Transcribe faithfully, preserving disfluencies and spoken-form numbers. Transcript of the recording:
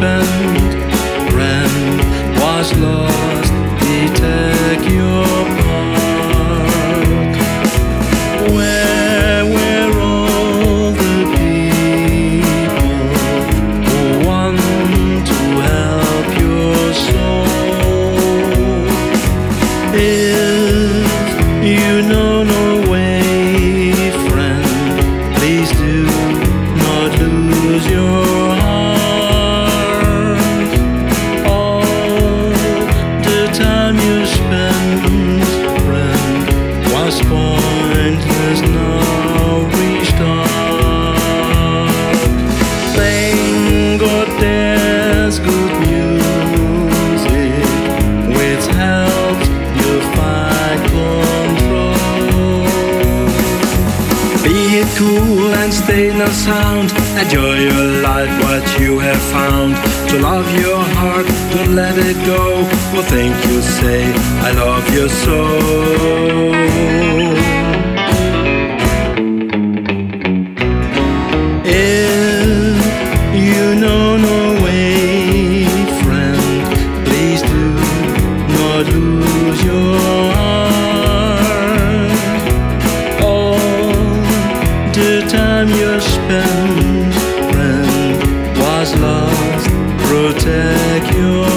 spent, friend, was lost. They take your part. Where were all the people who want to help your soul? If you know no way, friend, please do not lose your heart. All the time you spent, friend, was pointless. Now restart. Thank God there's good music which helps you fight control. Be it cool and stay no sound. Enjoy your life, what you have found. To love your heart, don't let it go. For think you say, I love you so. If you know no way, friend, please do not lose your heart. All the time you spent, friend, was lost. Protect your